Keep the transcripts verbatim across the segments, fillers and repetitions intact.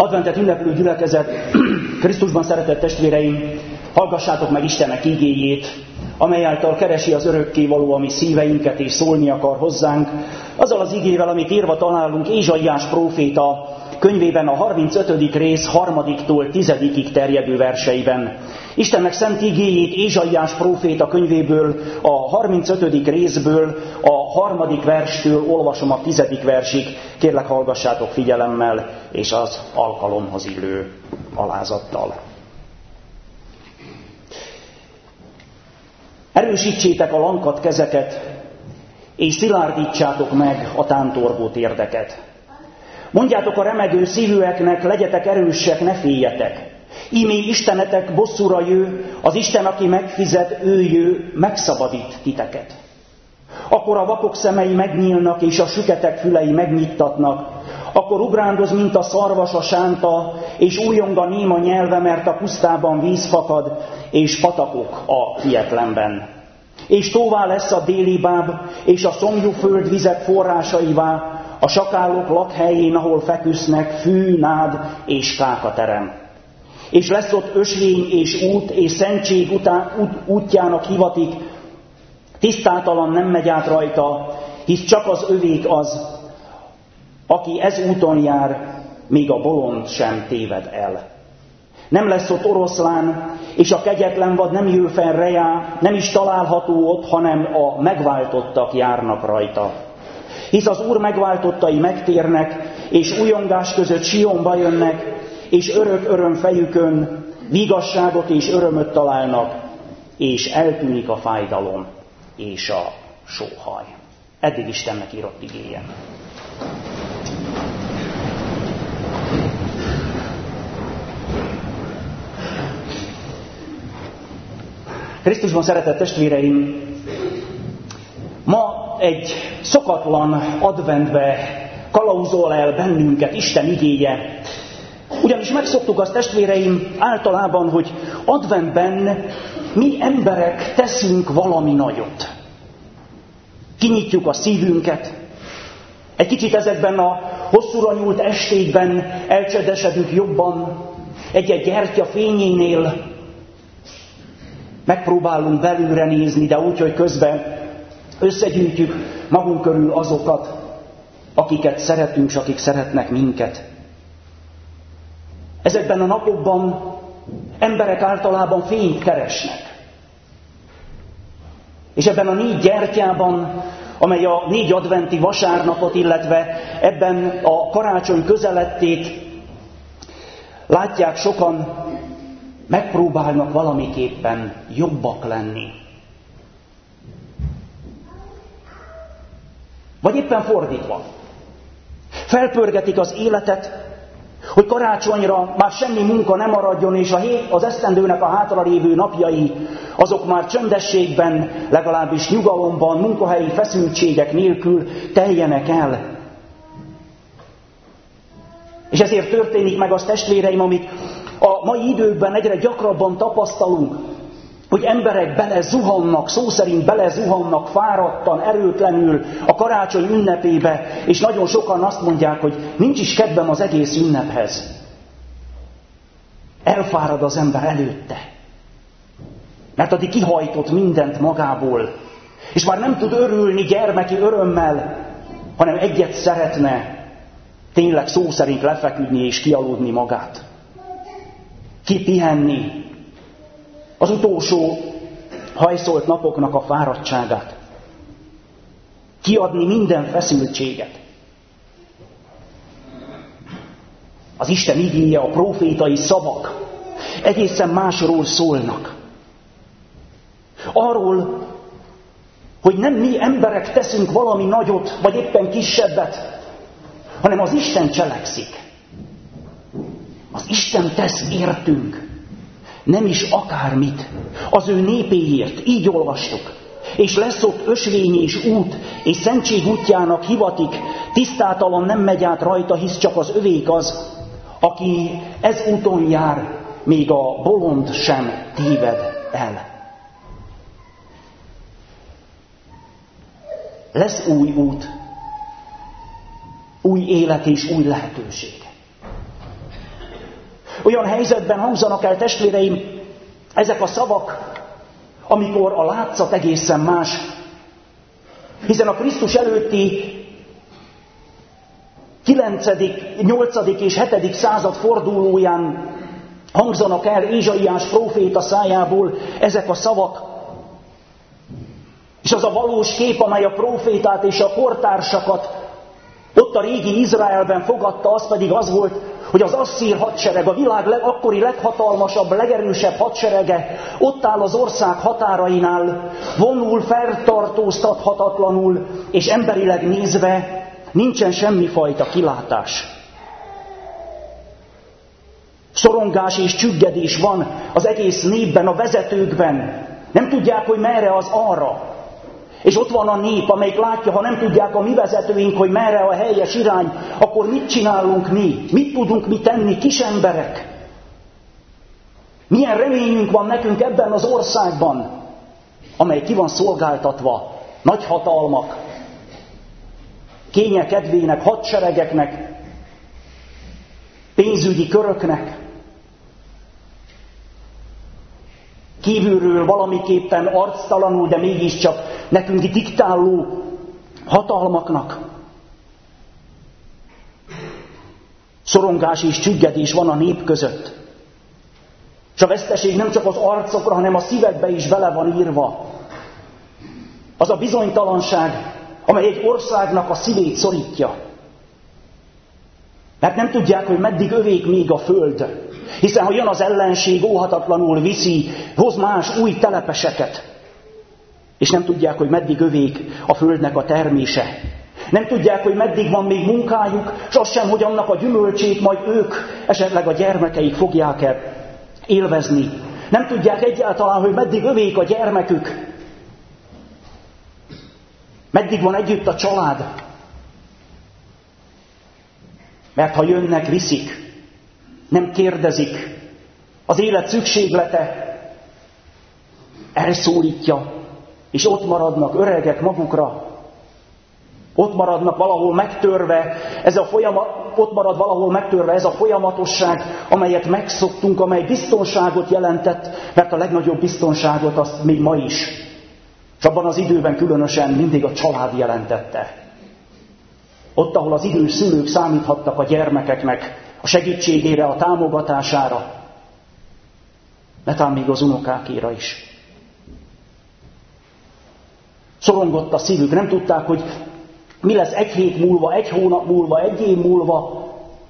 Adventet ünneplő gyülekezet, Krisztusban szeretett testvéreim, hallgassátok meg Istennek igéjét, amely által keresi az örökkévaló a mi szíveinket és szólni akar hozzánk, azzal az igével, amit írva találunk Ézsaiás próféta könyvében a harmincötödik rész harmadiktól tizedikig terjedő verseiben. Istennek szent igéjét Ézsaiás próféta könyvéből, a harmincötödik részből, a harmadik verstől olvasom a tizedik versig. Kérlek, hallgassátok figyelemmel és az alkalomhoz illő alázattal. Erősítsétek a lankadt kezeket, és szilárdítsátok meg a tántorgó térdeket. Mondjátok a remegő szívűeknek, legyetek erősek, ne féljetek. Ímé Istenetek bosszúra jő, az Isten, aki megfizet, ő jő, megszabadít titeket. Akkor a vakok szemei megnyílnak, és a süketek fülei megnyittatnak. Akkor ugrándoz, mint a szarvas a sánta, és újjong a néma nyelve, mert a pusztában víz fakad, és patakok a hietlenben. És tóvá lesz a déli báb, és a szomjú föld vizek forrásaivá, a sakálok lakhelyén, ahol feküsznek, fű, nád és kákaterem. És lesz ott ösvény és út, és szentség után, út, útjának hivatik, tisztátalan nem megy át rajta, hisz csak az övék az, aki ez úton jár, még a bolond sem téved el. Nem lesz ott oroszlán, és a kegyetlen vad nem jön fel rejá, nem is található ott, hanem a megváltottak járnak rajta. Hisz az Úr megváltottai megtérnek, és újongás között Sionba jönnek, és örök öröm fejükön vigasságot és örömöt találnak, és eltűnik a fájdalom és a sóhaj. Eddig Istennek írott igéje. Krisztusban szeretett testvéreim, ma egy szokatlan adventbe kalauzol el bennünket Isten igéje. Ugyanis megszoktuk azt, testvéreim, általában, hogy adventben mi emberek teszünk valami nagyot. Kinyitjuk a szívünket, egy kicsit ezekben a hosszúra nyúlt estékben elcsendesedünk jobban, egy-egy gyertya fényénél megpróbálunk belülre nézni, de úgy, hogy közben összegyűjtjük magunk körül azokat, akiket szeretünk, és akik szeretnek minket. Ezekben a napokban emberek általában fényt keresnek. És ebben a négy gyertyában, amely a négy adventi vasárnapot, illetve ebben a karácsony közelettét látják sokan, megpróbálnak valamiképpen jobbak lenni. Vagy éppen fordítva. Felpörgetik az életet, hogy karácsonyra már semmi munka nem maradjon, és a hét, az esztendőnek a hátralévő napjai, azok már csöndességben, legalábbis nyugalomban, munkahelyi feszültségek nélkül teljenek el. És ezért történik meg az, testvéreim, amit a mai időkben egyre gyakrabban tapasztalunk, hogy emberek belezuhannak, szó szerint belezuhannak fáradtan, erőtlenül a karácsony ünnepébe, és nagyon sokan azt mondják, hogy nincs is kedvem az egész ünnephez. Elfárad az ember előtte, mert addig kihajtott mindent magából, és már nem tud örülni gyermeki örömmel, hanem egyet szeretne, tényleg szó szerint lefeküdni és kialudni magát. Kipihenni az utolsó hajszolt napoknak a fáradtságát. Kiadni minden feszültséget. Az Isten igéje, a prófétai szavak egészen másról szólnak. Arról, hogy nem mi emberek teszünk valami nagyot, vagy éppen kisebbet, hanem az Isten cselekszik. Az Isten tesz értünk. Nem is akármit. Az ő népéért, így olvastuk. És lesz ott ösvény és út, és szentség útjának hivatik, tisztátalan nem megy át rajta, hisz csak az övék az, aki ez úton jár, még a bolond sem téved el. Lesz új út, új élet és új lehetőség. Olyan helyzetben hangzanak el, testvéreim, ezek a szavak, amikor a látszat egészen más. Hiszen a Krisztus előtti kilencedik, nyolcadik és hetedik század fordulóján hangzanak el Ézsaiás próféta szájából ezek a szavak. És az a valós kép, amely a prófétát és a kortársakat ott a régi Izraelben fogadta, az pedig az volt, hogy az asszír hadsereg, a világ leg, akkori leghatalmasabb, legerősebb hadserege ott áll az ország határainál, vonul, feltartóztathatatlanul, és emberileg nézve nincsen semmifajta kilátás. Szorongás és csüggedés van az egész népben, a vezetőkben. Nem tudják, hogy merre az arra. És ott van a nép, amelyik látja, ha nem tudják a mi vezetőink, hogy merre a helyes irány, akkor mit csinálunk mi? Mit tudunk mi tenni, kis emberek? Milyen reményünk van nekünk ebben az országban, amely ki van szolgáltatva nagyhatalmak, kényekedvének, hadseregeknek, pénzügyi köröknek, kívülről valamiképpen arctalanul, de mégiscsak nekünk diktáló hatalmaknak. Szorongás és csüggedés van a nép között. És a veszteség nem csak az arcokra, hanem a szívekbe is bele van írva. Az a bizonytalanság, amely egy országnak a szívét szorítja. Mert nem tudják, hogy meddig övék még a föld. Hiszen ha jön az ellenség, óhatatlanul viszi, hoz más új telepeseket. És nem tudják, hogy meddig övék a földnek a termése. Nem tudják, hogy meddig van még munkájuk, és azt sem, hogy annak a gyümölcsét majd ők, esetleg a gyermekeik fogják-e élvezni. Nem tudják egyáltalán, hogy meddig övék a gyermekük. Meddig van együtt a család. Mert ha jönnek, viszik. Nem kérdezik. Az élet szükséglete elszólítja, és ott maradnak öregek magukra. Ott maradnak valahol megtörve, ez a folyamat, ott marad valahol megtörve ez a folyamatosság, amelyet megszoktunk, amely biztonságot jelentett, mert a legnagyobb biztonságot azt még ma is. És abban az időben különösen mindig a család jelentette. Ott, ahol az idős szülők számíthattak a gyermekeknek a segítségére, a támogatására, netán még az unokákéra is. Szorongott a szívük, nem tudták, hogy mi lesz egy hét múlva, egy hónap múlva, egy év múlva,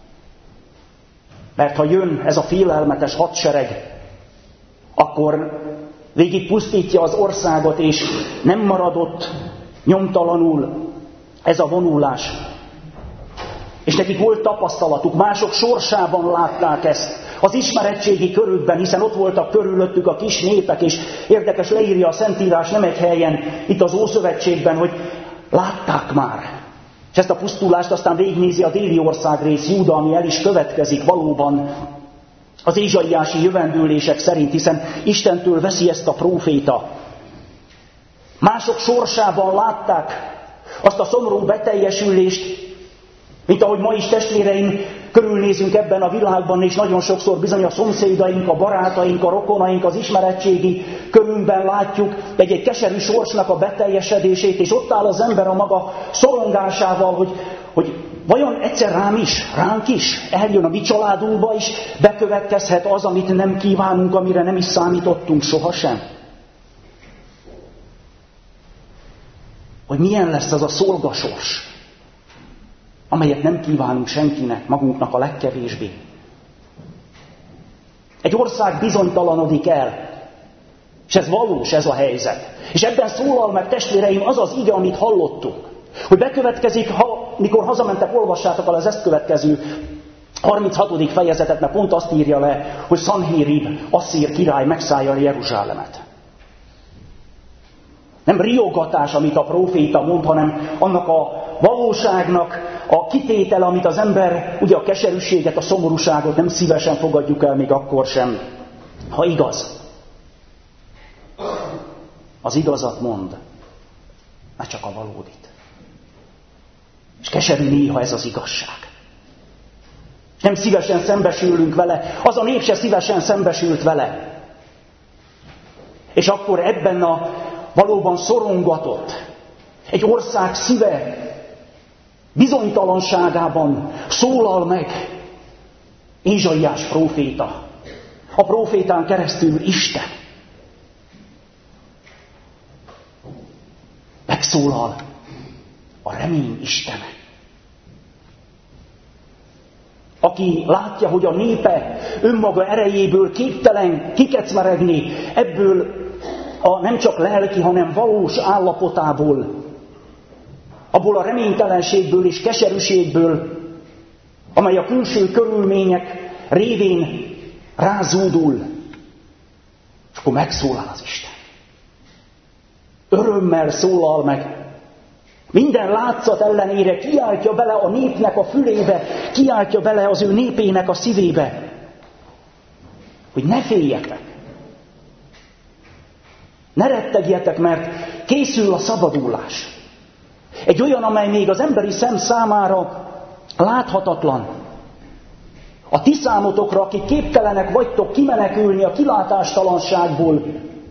mert ha jön ez a félelmetes hadsereg, akkor végig pusztítja az országot, és nem maradott nyomtalanul ez a vonulás. És nekik volt tapasztalatuk, mások sorsában látták ezt, az ismeretségi körükben, hiszen ott voltak körülöttük a kis népek, és érdekes, leírja a Szentírás nem egy helyen, itt az Ószövetségben, hogy látták már. És ezt a pusztulást aztán végignézi a déli országrész, Júda, ami el is következik valóban az ézsaiási jövendőlések szerint, hiszen Istentől veszi ezt a próféta. Mások sorsában látták azt a szomorú beteljesülést, mint ahogy ma is, testvéreim, körülnézünk ebben a világban, és nagyon sokszor bizony a szomszédaink, a barátaink, a rokonaink, az ismeretségi körünkben látjuk egy-egy keserű sorsnak a beteljesedését, és ott áll az ember a maga szorongásával, hogy, hogy vajon egyszer rám is, ránk is, eljön a mi családunkba is, bekövetkezhet az, amit nem kívánunk, amire nem is számítottunk sohasem. Hogy milyen lesz az a szolgasors, amelyet nem kívánunk senkinek, magunknak a legkevésbé. Egy ország bizonytalanodik el, és ez valós, ez a helyzet. És ebben szólal meg, testvéreim, az az ige, amit hallottunk, hogy bekövetkezik, ha, mikor hazamentek, olvassátok el az ezt következő harminchatodik fejezetet, mert pont azt írja le, hogy Szanhérib, asszír király megszállja Jeruzsálemet. Nem riogatás, amit a próféta mond, hanem annak a valóságnak a kitétele, amit az ember, ugye a keserűséget, a szomorúságot nem szívesen fogadjuk el, még akkor sem, ha igaz. Az igazat mond, ne csak a valódit. És keserű néha ez az igazság. És nem szívesen szembesülünk vele, az a nép se szívesen szembesült vele. És akkor ebben a valóban szorongatott, egy ország szíve bizonytalanságában szólal meg Ézsaiás próféta. A prófétán keresztül Isten. Megszólal a remény Istene. Aki látja, hogy a népe önmaga erejéből képtelen kikecmeregni ebből a nem csak lelki, hanem valós állapotából, abból a reménytelenségből és keserűségből, amely a külső körülmények révén rázúdul, és akkor megszólal az Isten. Örömmel szólal meg. Minden látszat ellenére kiáltja bele a népnek a fülébe, kiáltja bele az ő népének a szívébe, hogy ne féljetek. Ne rettegjetek, mert készül a szabadulás. Egy olyan, amely még az emberi szem számára láthatatlan. A ti számotokra, akik képtelenek vagytok kimenekülni a kilátástalanságból,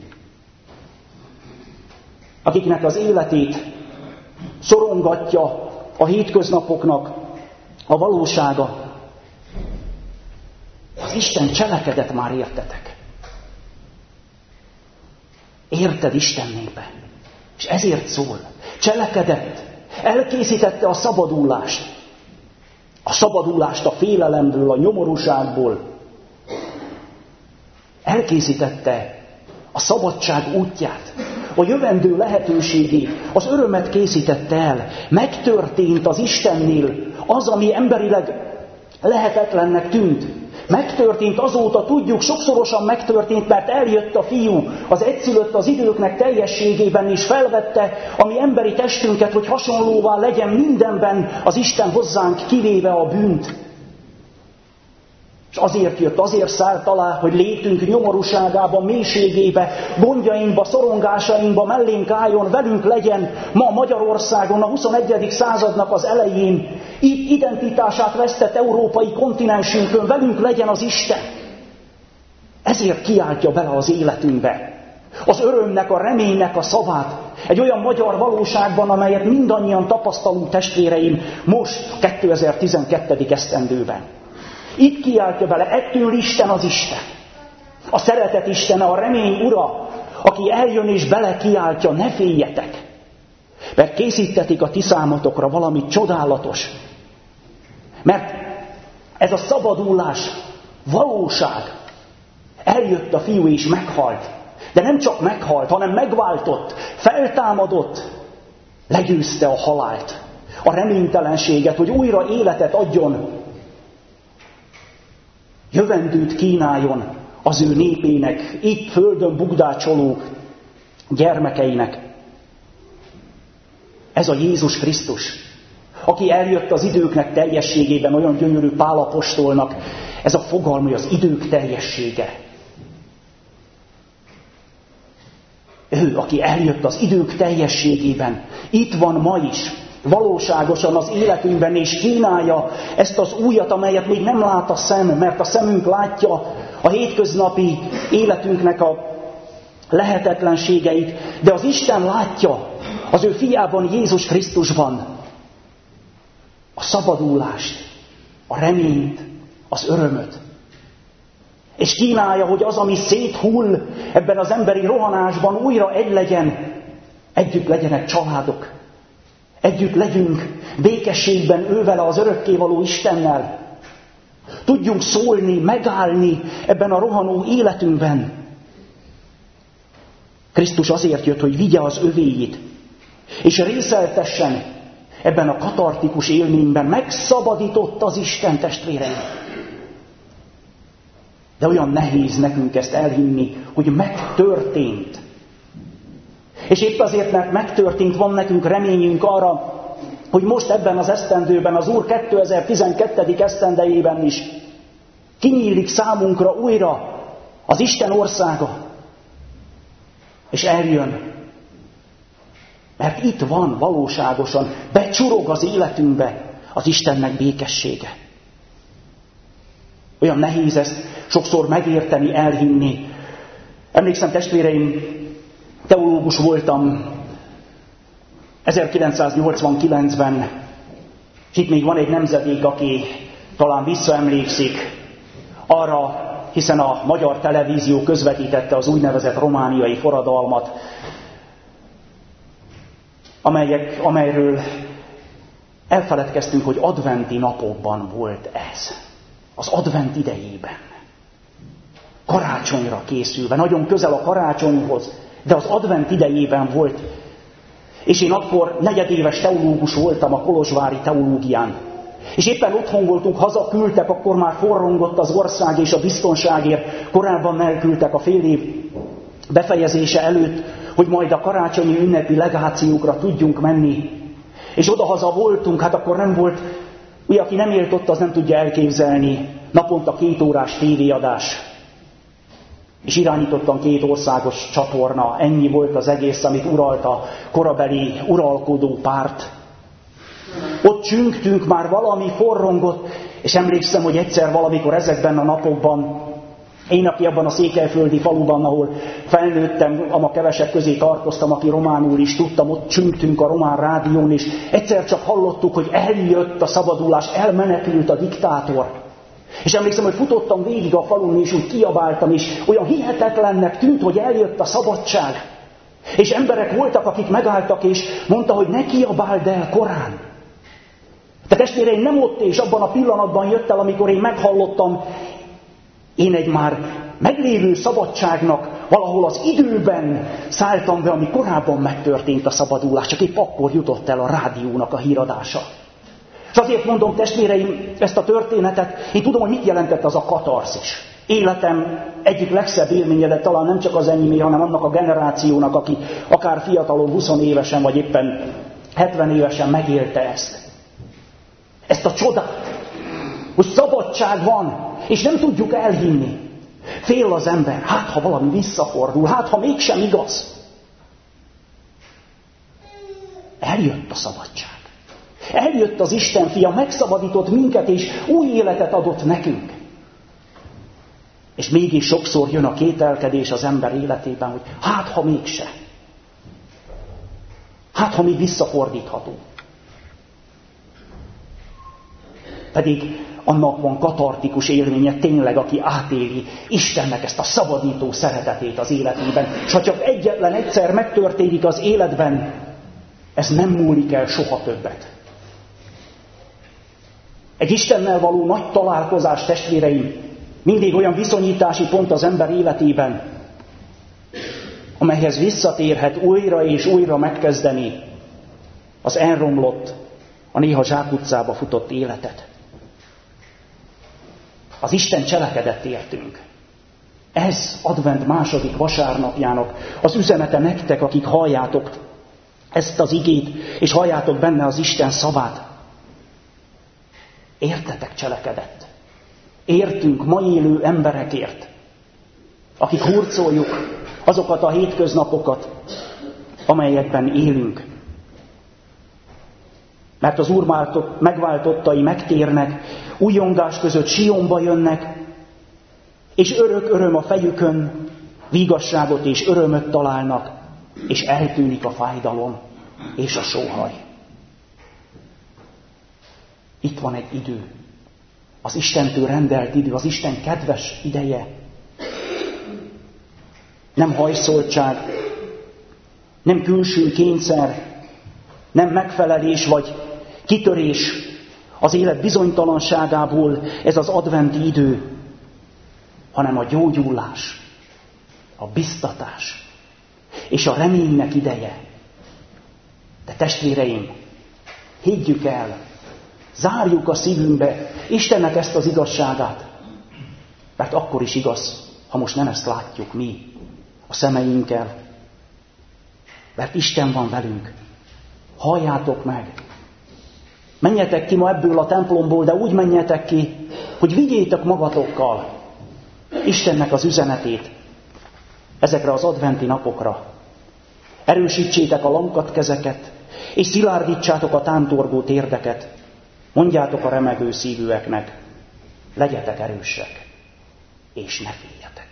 akiknek az életét szorongatja a hétköznapoknak a valósága. Az Isten cselekedett már értetek. Érted Isten népe. És ezért szól. Cselekedett. Elkészítette a szabadulást. A szabadulást a félelemből, a nyomorúságból. Elkészítette a szabadság útját, a jövendő lehetőségét, az örömet készítette el. Megtörtént az Istennél az, ami emberileg lehetetlennek tűnt. Megtörtént azóta, tudjuk, sokszorosan megtörtént, mert eljött a Fiú, az egyszülött az időknek teljességében is felvette a mi emberi testünket, hogy hasonlóvá legyen mindenben az Isten hozzánk, kivéve a bűnt. És azért jött, azért szállt alá, hogy létünk nyomorúságába, mélységébe, gondjainkba, szorongásainkba mellénk álljon, velünk legyen ma Magyarországon, a huszonegyedik századnak az elején. Itt identitását vesztett európai kontinensünkön, velünk legyen az Isten. Ezért kiáltja bele az életünkbe az örömnek, a reménynek a szavát, egy olyan magyar valóságban, amelyet mindannyian tapasztalunk, testvéreim, most kétezer-tizenkettő. esztendőben. Itt kiáltja bele, ettől Isten az Isten. A szeretet Istene, a remény Ura, aki eljön és bele kiáltja, ne féljetek, mert készítetik a ti számotokra valami csodálatos. Mert ez a szabadulás valóság. Eljött a Fiú és meghalt. De nem csak meghalt, hanem megváltott, feltámadott, legyőzte a halált, a reménytelenséget, hogy újra életet adjon, jövendőt kínáljon az ő népének, itt földön bugdácsoló gyermekeinek. Ez a Jézus Krisztus, aki eljött az időknek teljességében, olyan gyönyörű Pál apostolnak, ez a fogalom, hogy az idők teljessége. Ő, aki eljött az idők teljességében, itt van ma is, valóságosan az életünkben, és kínálja ezt az újat, amelyet még nem lát a szem, mert a szemünk látja a hétköznapi életünknek a lehetetlenségeit, de az Isten látja az ő fiában, Jézus Krisztusban a szabadulást, a reményt, az örömöt. És kínálja, hogy az, ami széthull ebben az emberi rohanásban, újra egy legyen, együtt legyenek családok. Együtt legyünk békességben ővele, az örökkévaló Istennel. Tudjunk szólni, megállni ebben a rohanó életünkben. Krisztus azért jött, hogy vigye az övéit, és részeltessen ebben a katartikus élményben. Megszabadított az Isten, testvéreim. De olyan nehéz nekünk ezt elhinni, hogy megtörtént. És épp azért, mert megtörtént, van nekünk reményünk arra, hogy most ebben az esztendőben, az Úr kétezer-tizenkettő. esztendejében is kinyílik számunkra újra az Isten országa. És eljön. Mert itt van valóságosan, becsurog az életünkbe az Istennek békessége. Olyan nehéz ezt sokszor megérteni, elhinni. Emlékszem, testvéreim, teológus voltam ezerkilencszáznyolcvankilencben, és itt még van egy nemzedék, aki talán visszaemlékszik arra, hiszen a magyar televízió közvetítette az úgynevezett romániai forradalmat, amelyek, amelyről elfeledkeztünk, hogy adventi napokban volt ez. Az advent idejében. Karácsonyra készülve, nagyon közel a karácsonyhoz, de az advent idejében volt. És én akkor negyedéves teológus voltam a kolozsvári teológián. És éppen otthon voltunk, hazaküldtek, akkor már forrongott az ország és a biztonságért. Korábban elküldtek a fél év befejezése előtt, hogy majd a karácsonyi ünnepi legációkra tudjunk menni. És odahaza voltunk, hát akkor nem volt, ugye, aki nem élt ott, az nem tudja elképzelni, naponta két órás tévéadás. És irányítottan két országos csatorna, ennyi volt az egész, amit uralt a korabeli uralkodó párt. Ott csüngtünk, már valami forrongott, és emlékszem, hogy egyszer valamikor ezekben a napokban, én, aki abban a székelyföldi faluban, ahol felnőttem, ama kevesek közé tartoztam, aki románul is tudtam, ott csüngtünk a román rádión, és egyszer csak hallottuk, hogy eljött a szabadulás, elmenekült a diktátor. És emlékszem, hogy futottam végig a falun, és úgy kiabáltam, és olyan hihetetlennek tűnt, hogy eljött a szabadság. És emberek voltak, akik megálltak, és mondta, hogy ne kiabáld el korán. De testvéreim, nem ott és abban a pillanatban jött el, amikor én meghallottam, én egy már meglévő szabadságnak valahol az időben szálltam be, ami korábban megtörtént a szabadulás, csak épp akkor jutott el a rádiónak a híradása. És azért mondom, testvéreim, ezt a történetet, én tudom, hogy mit jelentett az a katarszis. Életem egyik legszebb élménye, de talán nem csak az enyémé, hanem annak a generációnak, aki akár fiatalon, húsz évesen, vagy éppen hetven évesen megélte ezt. Ezt a csodát, hogy szabadság van, és nem tudjuk elhinni. Fél az ember, hát ha valami visszafordul, hát ha mégsem igaz. Eljött a szabadság. Eljött az Isten fia, megszabadított minket, és új életet adott nekünk. És mégis sokszor jön a kételkedés az ember életében, hogy hát ha mégse. Hát ha még visszafordítható. Pedig annak van katartikus élménye tényleg, aki átéli Istennek ezt a szabadító szeretetét az életében. És ha csak egyetlen egyszer megtörténik az életben, ez nem múlik el soha többet. Egy Istennel való nagy találkozás, testvéreim, mindig olyan viszonyítási pont az ember életében, amelyhez visszatérhet újra és újra megkezdeni az elromlott, a néha zsákutcába futott életet. Az Isten cselekedett értünk. Ez advent második vasárnapjának az üzenete nektek, akik halljátok ezt az igét, és halljátok benne az Isten szavát. Értetek cselekedett. Értünk ma élő emberekért, akik hurcoljuk azokat a hétköznapokat, amelyekben élünk. Mert az Úr megváltottai megtérnek, újongás között Sionba jönnek, és örök öröm a fejükön, vigasságot és örömöt találnak, és eltűnik a fájdalom és a sóhaj. Itt van egy idő, az Istentől rendelt idő, az Isten kedves ideje. Nem hajszoltság, nem külső kényszer, nem megfelelés vagy kitörés az élet bizonytalanságából ez az adventi idő, hanem a gyógyulás, a biztatás és a reménynek ideje. De testvéreim, higgyük el, zárjuk a szívünkbe Istennek ezt az igazságát, mert akkor is igaz, ha most nem ezt látjuk mi a szemeinkkel, mert Isten van velünk. Halljátok meg! Menjetek ki ma ebből a templomból, de úgy menjetek ki, hogy vigyétek magatokkal Istennek az üzenetét ezekre az adventi napokra. Erősítsétek a lankadt kezeket, és szilárdítsátok a tántorgó térdeket. Mondjátok a remegő szívűeknek, legyetek erősek, és ne féljetek.